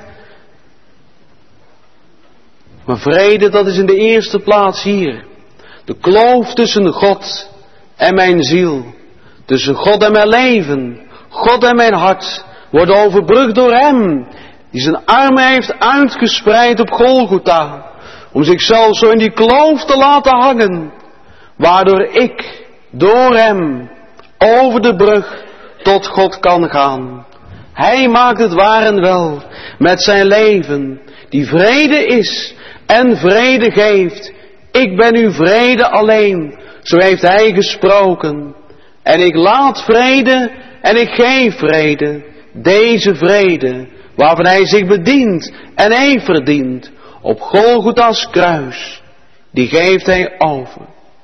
Maar vrede, dat is in de eerste plaats hier. De kloof tussen God en mijn ziel. Tussen God en mijn leven. God en mijn hart. Wordt overbrugd door hem. Die zijn armen heeft uitgespreid op Golgotha. Om zichzelf zo in die kloof te laten hangen. Waardoor ik door hem over de brug tot God kan gaan. Hij maakt het waar en wel met zijn leven. Die vrede is en vrede geeft. Ik ben uw vrede alleen. Zo heeft hij gesproken. En ik laat vrede en ik geef vrede. Deze vrede waarvan hij zich bedient en heeft verdiend. Op Golgotha's kruis. Die geeft hij over.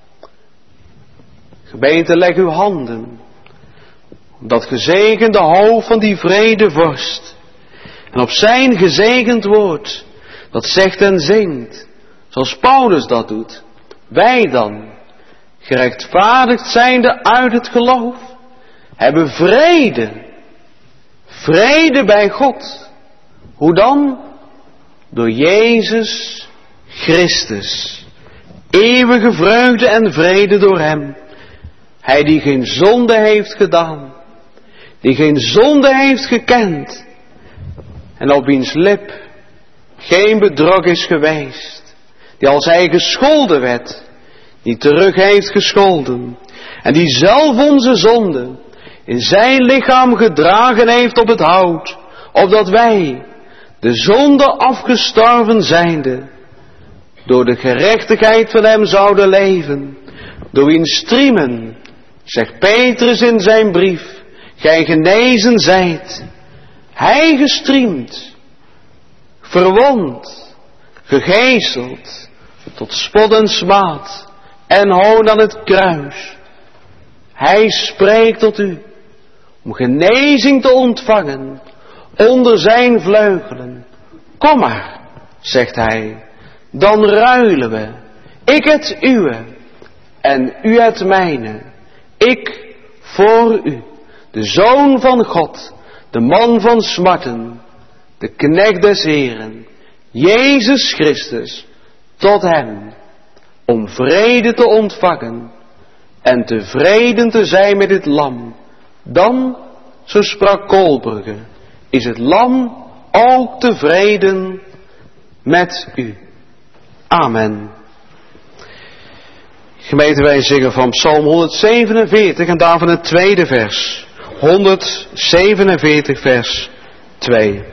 Gemeente, leg uw handen op dat gezegende hoofd van die vrede vorst. En op zijn gezegend woord, dat zegt en zingt, zoals Paulus dat doet, wij dan, gerechtvaardigd zijnde uit het geloof, hebben vrede, vrede bij God. Hoe dan? Door Jezus Christus. Eeuwige vreugde en vrede door hem. Hij die geen zonde heeft gedaan, die geen zonde heeft gekend, en op wiens lip geen bedrog is geweest, die als hij gescholden werd, niet terug heeft gescholden, en die zelf onze zonde in zijn lichaam gedragen heeft op het hout, opdat wij, de zonde afgestorven zijnde, door de gerechtigheid van hem zouden leven, door wiens striemen, zegt Petrus in zijn brief, gij genezen zijt. Hij gestriemd, verwond, gegezeld, tot spot en smaad en hoon aan het kruis. Hij spreekt tot u, om genezing te ontvangen, onder zijn vleugelen. Kom maar, zegt hij, dan ruilen we, ik het uwe, en u het mijne. Ik voor u, de Zoon van God, de man van smarten, de knecht des Heren, Jezus Christus, tot hem, om vrede te ontvangen en tevreden te zijn met het lam. Dan, zo sprak Koolbrugge, is het lam ook tevreden met u. Amen. Gemeente, wij zingen van Psalm honderdzevenenveertig en daarvan het tweede vers. honderdzevenenveertig vers twee.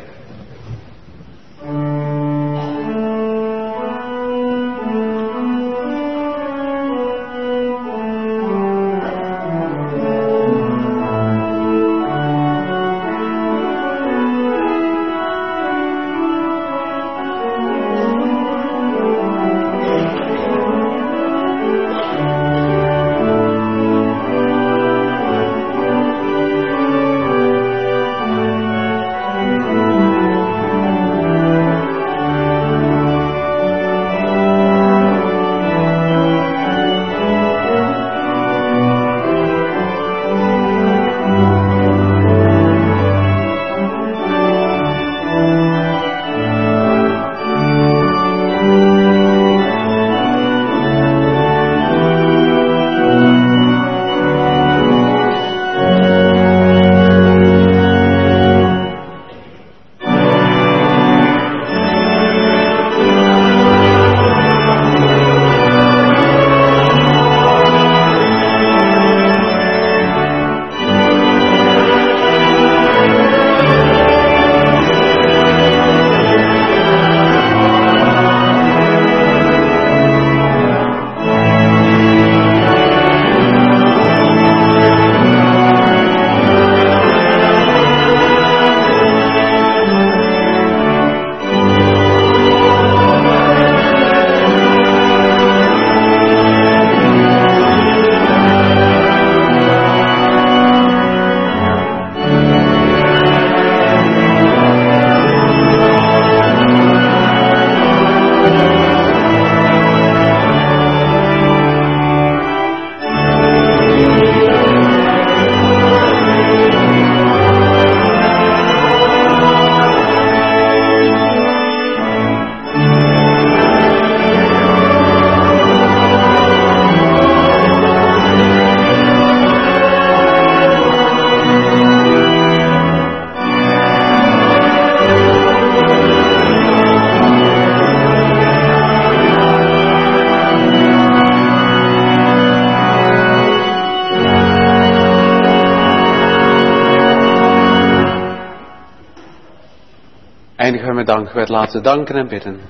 Eindigen we met dankgebed, laten we danken en bidden.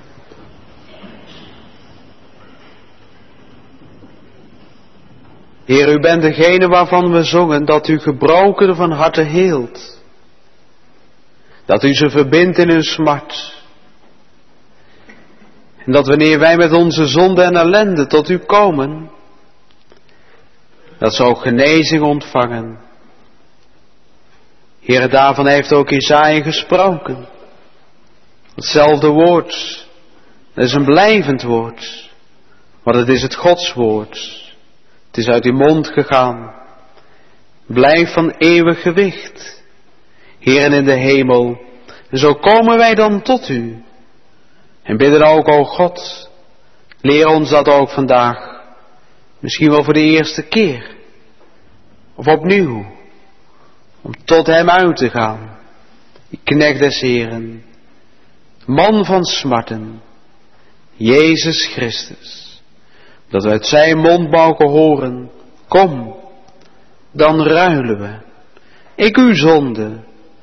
Heer, u bent degene waarvan we zongen dat u gebrokenen van harte heelt. Dat u ze verbindt in hun smart. En dat wanneer wij met onze zonde en ellende tot u komen, dat ze ook genezing ontvangen. Heere, daarvan heeft ook Jesaja gesproken. Hetzelfde woord, dat is een blijvend woord, maar het is het Godswoord. Het is uit uw mond gegaan. Blijf van eeuwig gewicht. Heeren in de hemel, en zo komen wij dan tot u. En bidden ook, o God, leer ons dat ook vandaag. Misschien wel voor de eerste keer. Of opnieuw. Om tot hem uit te gaan. Die knecht des Heeren. Man van smarten. Jezus Christus. Dat we uit zijn mond mogen horen. Kom, dan ruilen we. Ik uw zonde.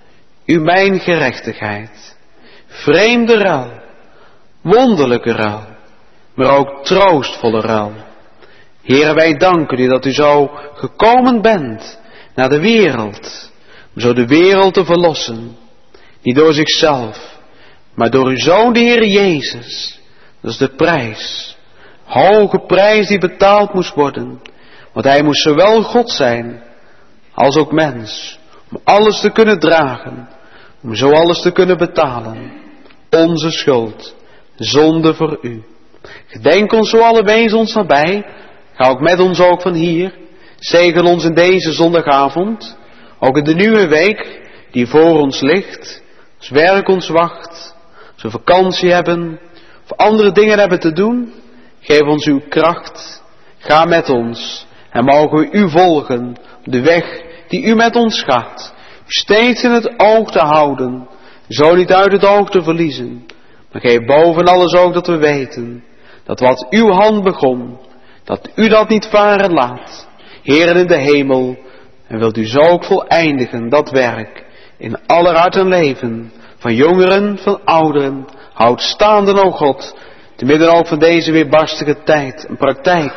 U mijn gerechtigheid. Vreemde ruil. Wonderlijke ruil. Maar ook troostvolle ruil. Heere, wij danken u dat u zo gekomen bent naar de wereld. Om zo de wereld te verlossen. Niet door zichzelf. Maar door uw Zoon, de Heer Jezus. Dat is de prijs. Hoge prijs die betaald moest worden. Want hij moest zowel God zijn. Als ook mens. Om alles te kunnen dragen. Om zo alles te kunnen betalen. Onze schuld. Zonde voor u. Gedenk ons zo alle wezens nabij. Ga ook met ons ook van hier. Zegen ons in deze zondagavond. Ook in de nieuwe week die voor ons ligt. Als werk ons wacht. Als we vakantie hebben. Of andere dingen hebben te doen. Geef ons uw kracht. Ga met ons. En mogen we u volgen. Op de weg die u met ons gaat. Steeds in het oog te houden. Zo niet uit het oog te verliezen. Maar geef boven alles ook dat we weten. Dat wat uw hand begon. Dat u dat niet varen laat. Heeren in de hemel. En wilt u zo ook voleindigen dat werk. In aller hart en leven. Van jongeren, van ouderen. Houd staande, o God. Te midden ook van deze weerbarstige tijd en praktijk.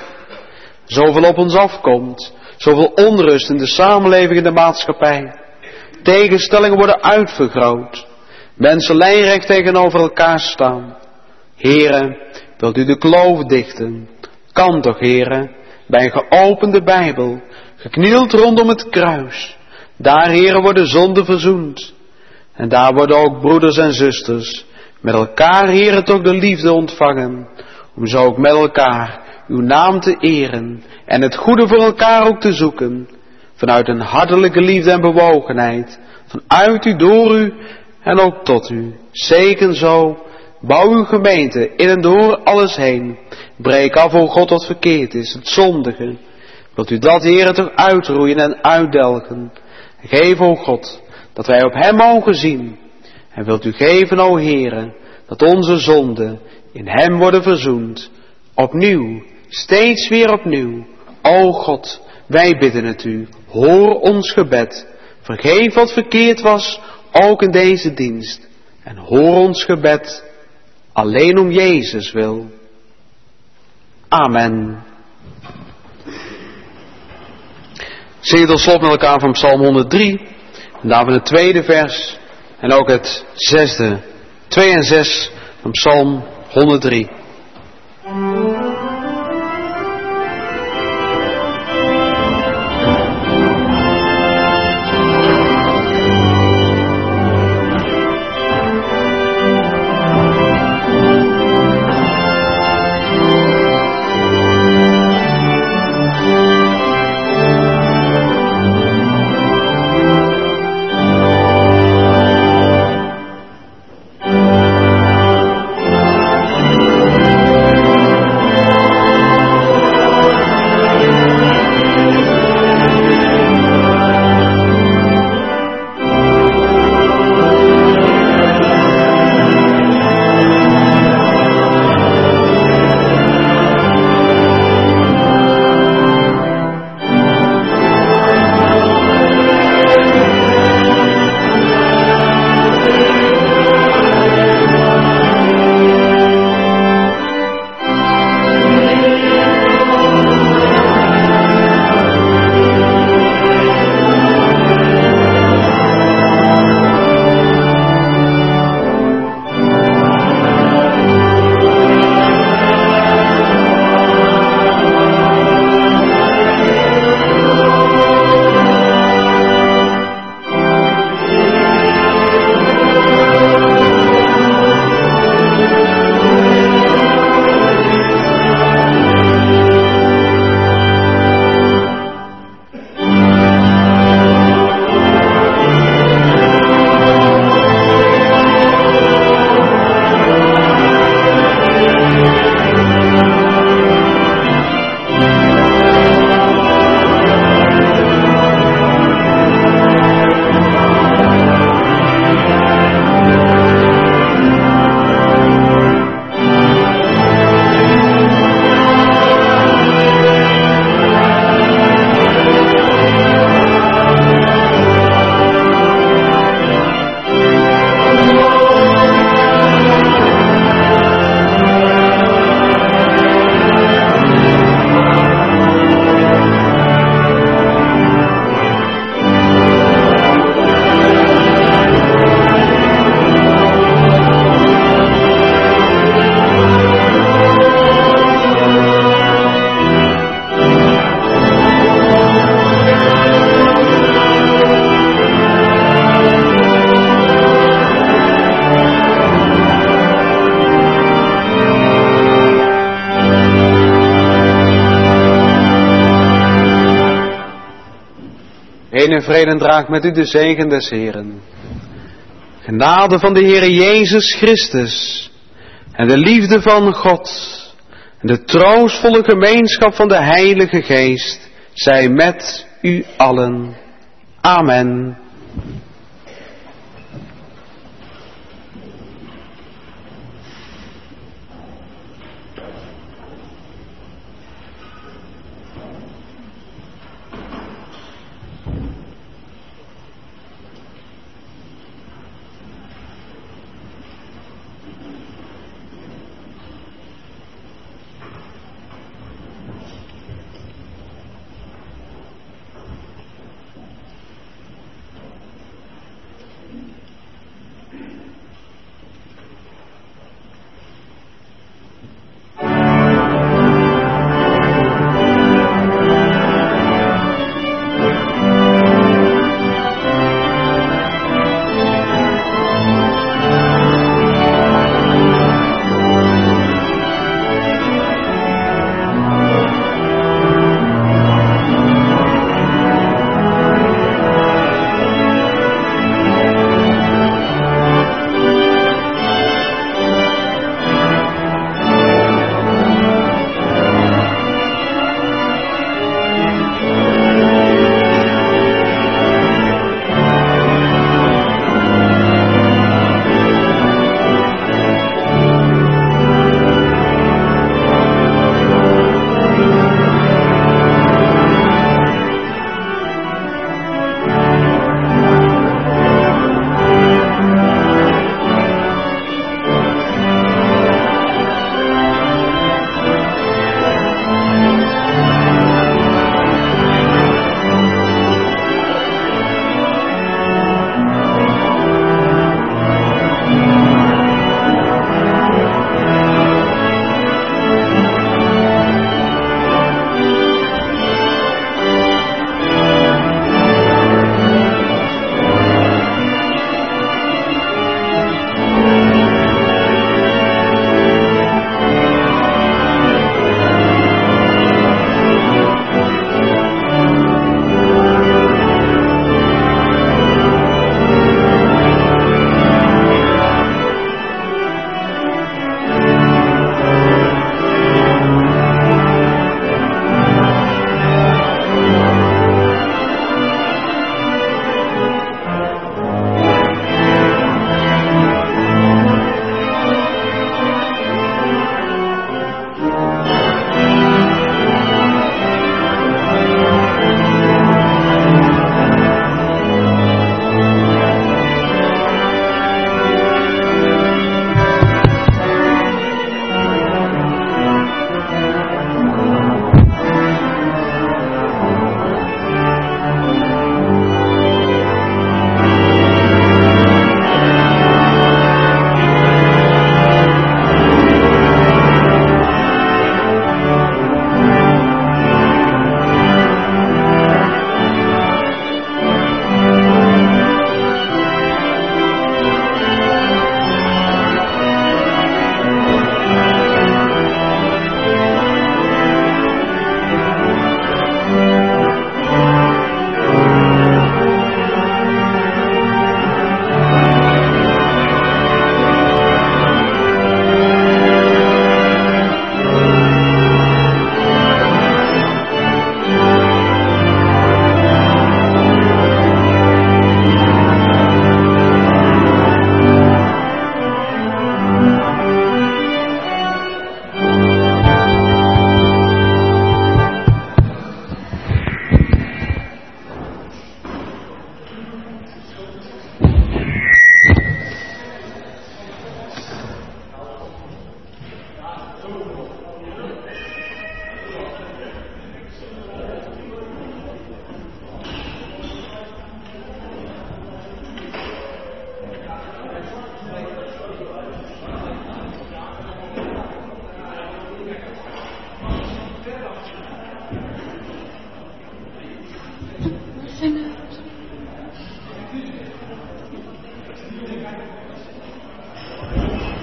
Zoveel op ons afkomt. Zoveel onrust in de samenleving en de maatschappij. Tegenstellingen worden uitvergroot. Mensen lijnrecht tegenover elkaar staan. Heren, wilt u de kloof dichten? Kan toch, heren, bij een geopende Bijbel, geknield rondom het kruis. Daar, heren, worden zonden verzoend. En daar worden ook broeders en zusters met elkaar, heren, toch de liefde ontvangen. Om zo ook met elkaar uw naam te eren en het goede voor elkaar ook te zoeken. Vanuit een hartelijke liefde en bewogenheid. Vanuit u, door u en ook tot u. Zegen zo. Bouw uw gemeente in en door alles heen. Breek af, o God, wat verkeerd is, het zondige. Wilt u dat, heren, toch uitroeien en uitdelgen. Geef, o God, dat wij op hem mogen zien. En wilt u geven, o heren, dat onze zonden in hem worden verzoend. Opnieuw, steeds weer opnieuw. O God, wij bidden het u. Hoor ons gebed. Vergeef wat verkeerd was, ook in deze dienst. En hoor ons gebed, alleen om Jezus wil. Amen. Zingen tot slot met elkaar van Psalm honderdrie. En daarvan het tweede vers. En ook het zesde. Twee en zes van Psalm honderdrie. Thank Iedereen in vrede draagt met u de zegen des Heeren. Genade van de Heere Jezus Christus en de liefde van God en de troostvolle gemeenschap van de Heilige Geest zij met u allen. Amen.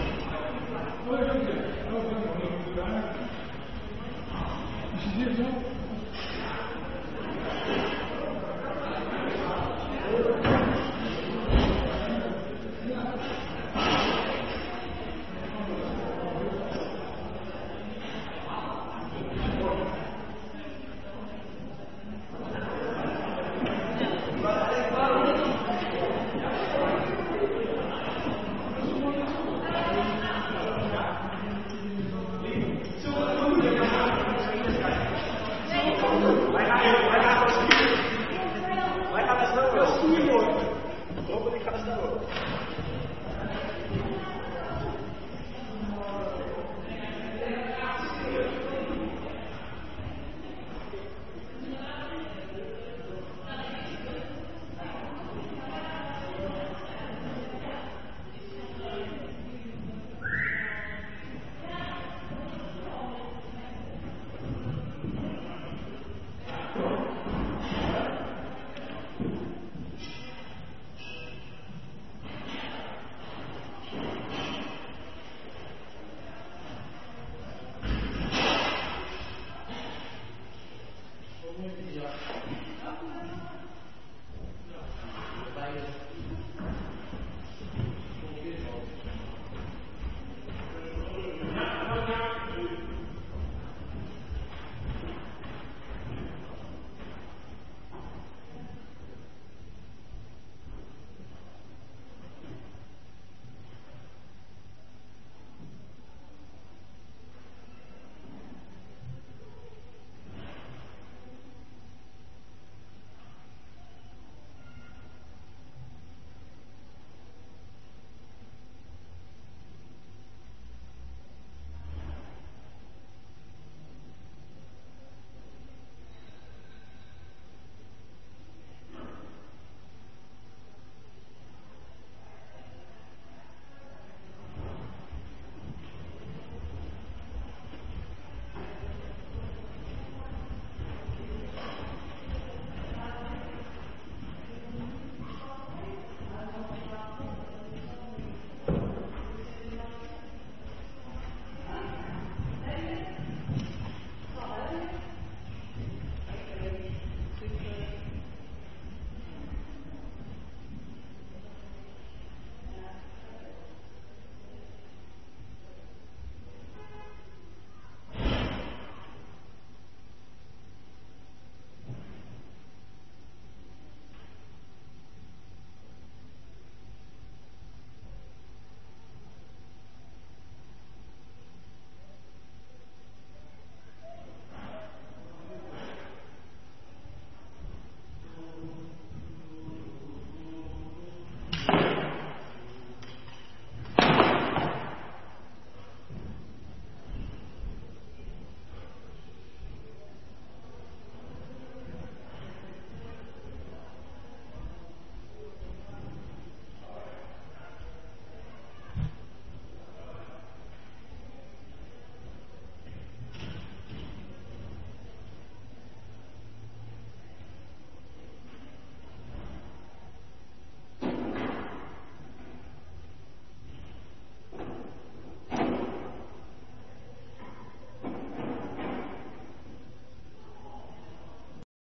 Is het hier zo?